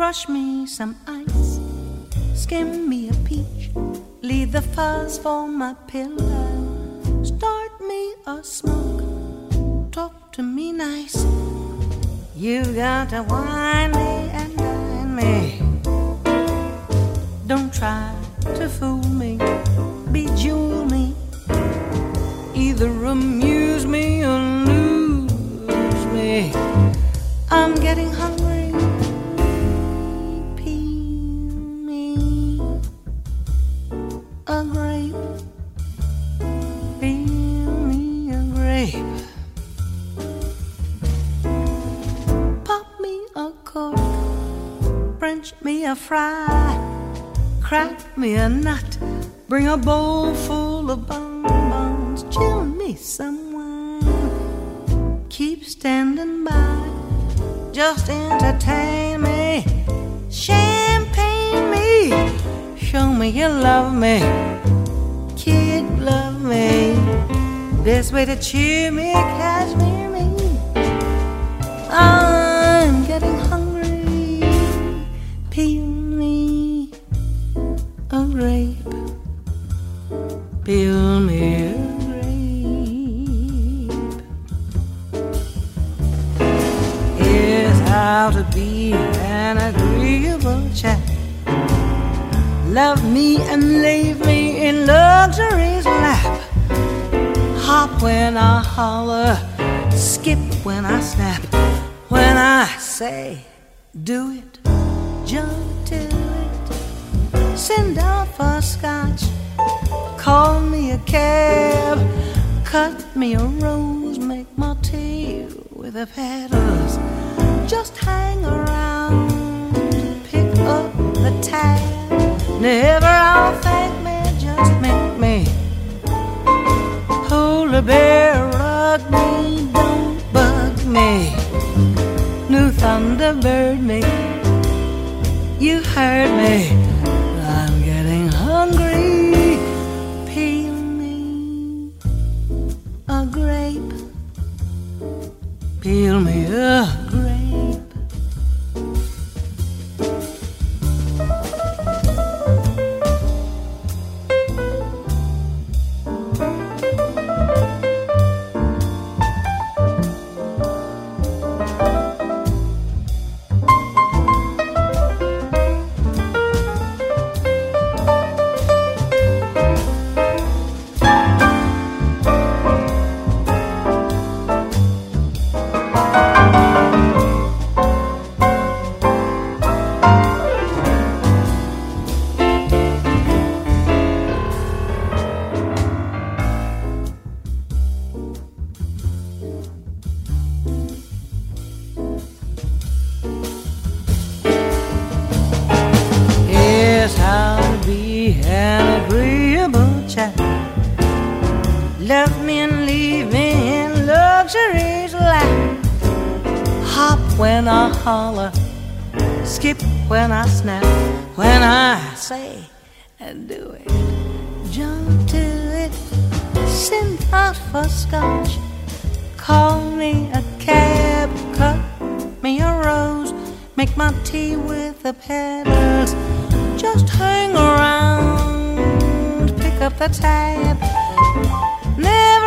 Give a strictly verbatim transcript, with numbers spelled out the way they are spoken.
crush me some ice, skim me a peach, leave the fuzz for my pillow, start me a smoke, talk to me nice. You got to wine me and dine me. Don't try to fool me, bejewel me, either amuse me or lose me. I'm getting hungry, peel me a grape, peel me a grape, pop me a cork, French me a fry, crack me a nut, bring a bowl full of bonbons, chill me some wine, keep standing by, just entertain me, champagne me, show me you love me, kid love me, best way to cheer me, cashmere me. I'm getting hungry, peel me a grape, peel me a grape. Here's how to be an agreeable chap. Love me and leave me in luxury's lap. Hop when I holler, skip when I snap. When I say do it, jump to it, send out for scotch, call me a cab, cut me a rose, make my tea with the petals, just hang around, pick up the tab, never all thank me, just make me hold a bear, rug me, don't bug me, new Thunderbird me, you heard me, I'm getting hungry, peel me a grape, peel me a grape. Love me and leave me in luxury's lap. Hop when I holler, skip when I snap. When I say and do it, jump to it, send out for scotch, call me a cab, cut me a rose, make my tea with the petals, just hang around, pick up the tab, never